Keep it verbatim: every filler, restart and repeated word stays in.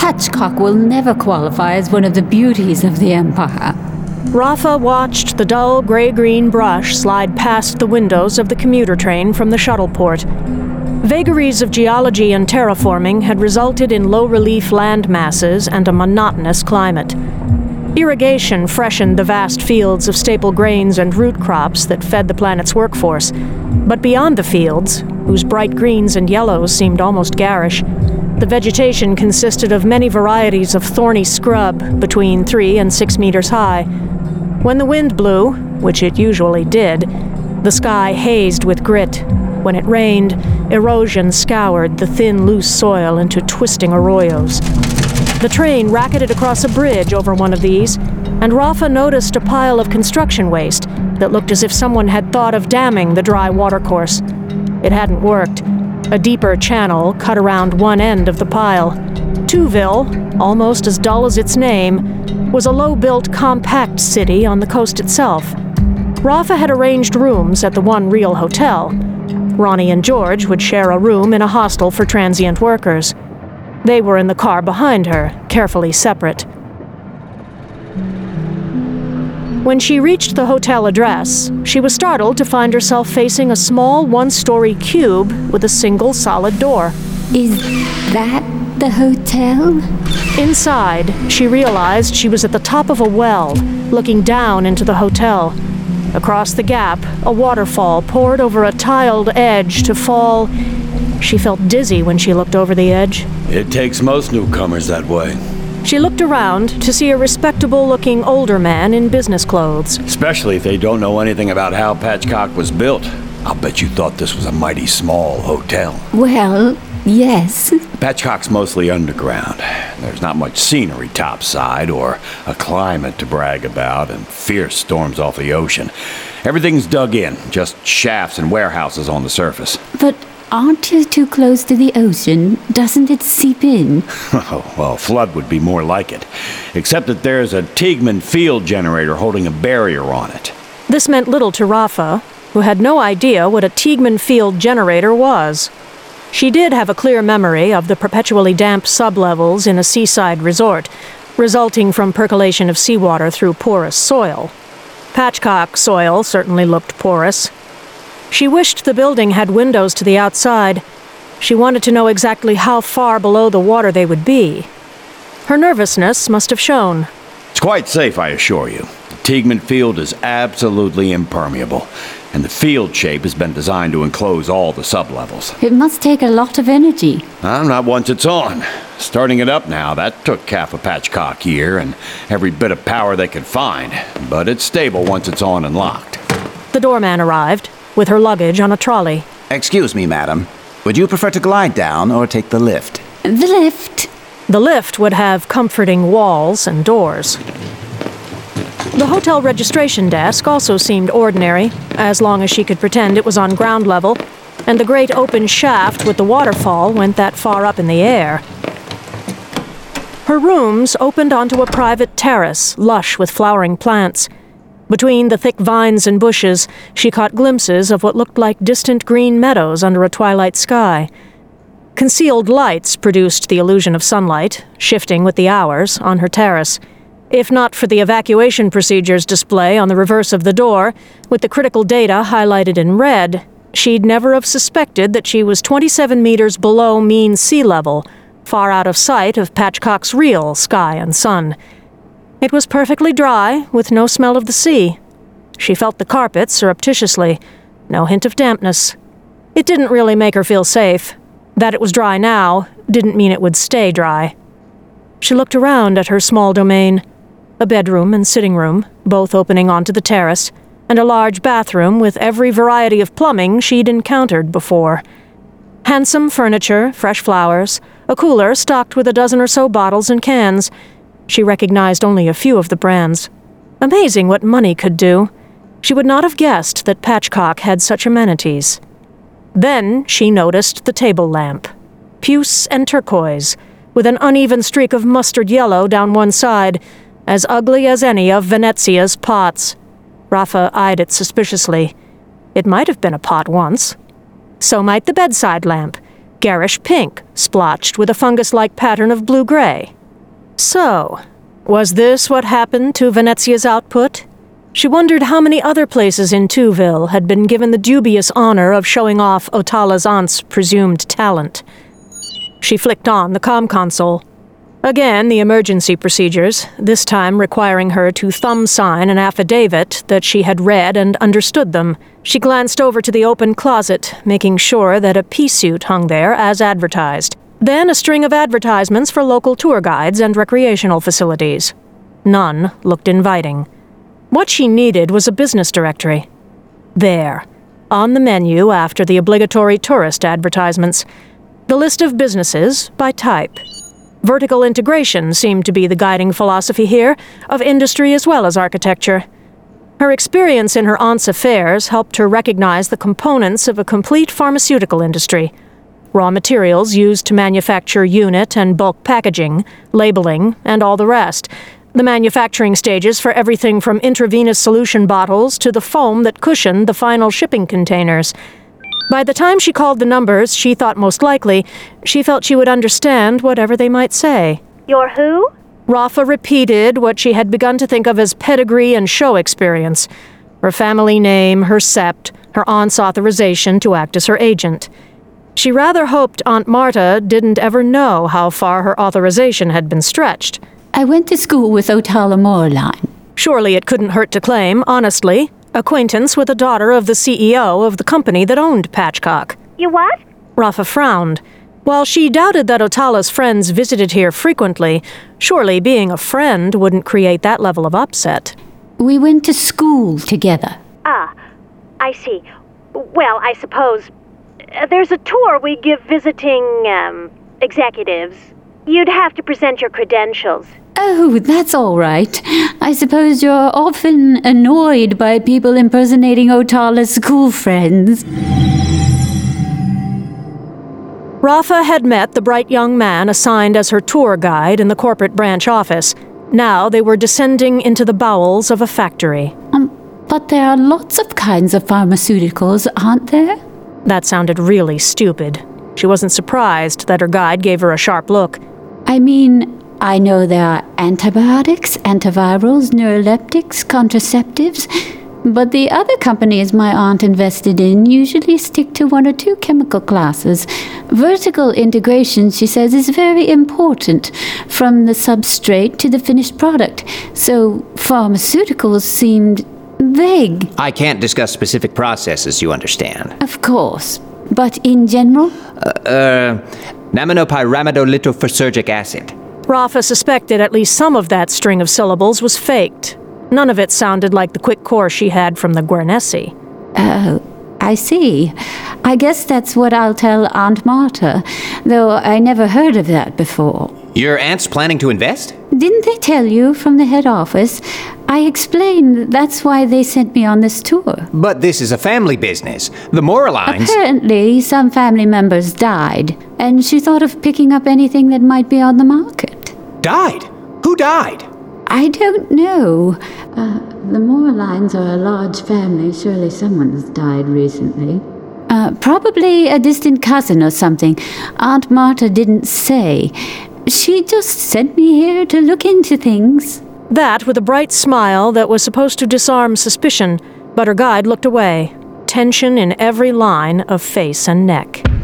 Patchcock will never qualify as one of the beauties of the Empire. Rafa watched the dull gray-green brush slide past the windows of the commuter train from the shuttle port. Vagaries of geology and terraforming had resulted in low-relief land masses and a monotonous climate. Irrigation freshened the vast fields of staple grains and root crops that fed the planet's workforce. But beyond the fields, whose bright greens and yellows seemed almost garish, the vegetation consisted of many varieties of thorny scrub between three and six meters high. When the wind blew, which it usually did, the sky hazed with grit. When it rained, erosion scoured the thin, loose soil into twisting arroyos. The train racketed across a bridge over one of these, and Rafa noticed a pile of construction waste that looked as if someone had thought of damming the dry watercourse. It hadn't worked. A deeper channel cut around one end of the pile. Tuville, almost as dull as its name, was a low-built, compact city on the coast itself. Rafa had arranged rooms at the One Real Hotel. Ronnie and George would share a room in a hostel for transient workers. They were in the car behind her, carefully separate. When she reached the hotel address, she was startled to find herself facing a small one-story cube with a single solid door. Is that the hotel? Inside, she realized she was at the top of a well, looking down into the hotel. Across the gap, a waterfall poured over a tiled edge to fall. She felt dizzy when she looked over the edge. It takes most newcomers that way. She looked around to see a respectable-looking older man in business clothes. Especially if they don't know anything about how Patchcock was built. I'll bet you thought this was a mighty small hotel. Well, yes. Patchcock's mostly underground. There's not much scenery topside or a climate to brag about and fierce storms off the ocean. Everything's dug in, just shafts and warehouses on the surface. But aren't you too close to the ocean? Doesn't it seep in? Oh, well, flood would be more like it. Except that there's a Teigman field generator holding a barrier on it. This meant little to Rafa, who had no idea what a Teigman field generator was. She did have a clear memory of the perpetually damp sublevels in a seaside resort, resulting from percolation of seawater through porous soil. Patchcock soil certainly looked porous. She wished the building had windows to the outside. She wanted to know exactly how far below the water they would be. Her nervousness must have shown. It's quite safe, I assure you. The Teigman field is absolutely impermeable, and the field shape has been designed to enclose all the sublevels. It must take a lot of energy. Uh, not once it's on. Starting it up now, that took half a Patchcock year and every bit of power they could find. But it's stable once it's on and locked. The doorman arrived, with her luggage on a trolley. Excuse me, madam. Would you prefer to glide down or take the lift? The lift. The lift would have comforting walls and doors. The hotel registration desk also seemed ordinary, as long as she could pretend it was on ground level, and the great open shaft with the waterfall went that far up in the air. Her rooms opened onto a private terrace, lush with flowering plants. Between the thick vines and bushes, she caught glimpses of what looked like distant green meadows under a twilight sky. Concealed lights produced the illusion of sunlight, shifting with the hours, on her terrace. If not for the evacuation procedures display on the reverse of the door, with the critical data highlighted in red, she'd never have suspected that she was twenty-seven meters below mean sea level, far out of sight of Patchcock's real sky and sun. It was perfectly dry, with no smell of the sea. She felt the carpet surreptitiously, no hint of dampness. It didn't really make her feel safe. That it was dry now didn't mean it would stay dry. She looked around at her small domain. A bedroom and sitting room, both opening onto the terrace, and a large bathroom with every variety of plumbing she'd encountered before. Handsome furniture, fresh flowers, a cooler stocked with a dozen or so bottles and cans. She recognized only a few of the brands. Amazing what money could do. She would not have guessed that Patchcock had such amenities. Then she noticed the table lamp. Puce and turquoise, with an uneven streak of mustard yellow down one side, as ugly as any of Venezia's pots. Rafa eyed it suspiciously. It might have been a pot once. So might the bedside lamp, garish pink, splotched with a fungus-like pattern of blue-gray. So, was this what happened to Venezia's output? She wondered how many other places in Tuville had been given the dubious honor of showing off Otala's aunt's presumed talent. She flicked on the comm console. Again, the emergency procedures, this time requiring her to thumb sign an affidavit that she had read and understood them. She glanced over to the open closet, making sure that a pea suit hung there as advertised. Then a string of advertisements for local tour guides and recreational facilities. None looked inviting. What she needed was a business directory. There, on the menu after the obligatory tourist advertisements, the list of businesses by type. Vertical integration seemed to be the guiding philosophy here, of industry as well as architecture. Her experience in her aunt's affairs helped her recognize the components of a complete pharmaceutical industry. Raw materials used to manufacture unit and bulk packaging, labeling, and all the rest. The manufacturing stages for everything from intravenous solution bottles to the foam that cushioned the final shipping containers. By the time she called the numbers she thought most likely, she felt she would understand whatever they might say. You're who? Rafa repeated what she had begun to think of as pedigree and show experience. Her family name, her sept, her aunt's authorization to act as her agent. She rather hoped Aunt Marta didn't ever know how far her authorization had been stretched. I went to school with Otala Moreline. Surely it couldn't hurt to claim, honestly, acquaintance with a daughter of the C E O of the company that owned Patchcock. You what? Rafa frowned. While she doubted that Otala's friends visited here frequently, surely being a friend wouldn't create that level of upset. We went to school together. Ah, I see. Well, I suppose uh, there's a tour we give visiting, um, executives. You'd have to present your credentials. Oh, that's all right. I suppose you're often annoyed by people impersonating Otala's school friends. Rafa had met the bright young man assigned as her tour guide in the corporate branch office. Now they were descending into the bowels of a factory. Um, but there are lots of kinds of pharmaceuticals, aren't there? That sounded really stupid. She wasn't surprised that her guide gave her a sharp look. I mean, I know there are antibiotics, antivirals, neuroleptics, contraceptives, but the other companies my aunt invested in usually stick to one or two chemical classes. Vertical integration, she says, is very important, from the substrate to the finished product, so pharmaceuticals seemed vague. I can't discuss specific processes, you understand. Of course, but in general? Uh, uh Naminopyramidolithophosphoric acid. Rafa suspected at least some of that string of syllables was faked. None of it sounded like the quick course she had from the Guernessi. Oh, I see. I guess that's what I'll tell Aunt Marta, though I never heard of that before. Your aunt's planning to invest? Didn't they tell you from the head office? I explained that's why they sent me on this tour. But this is a family business. The Moralines... Apparently, some family members died, and she thought of picking up anything that might be on the market. Died? Who died? I don't know. Uh, the Moralines are a large family. Surely someone's died recently. Uh, probably a distant cousin or something. Aunt Marta didn't say. She just sent me here to look into things. That with a bright smile that was supposed to disarm suspicion, but her guide looked away, tension in every line of face and neck.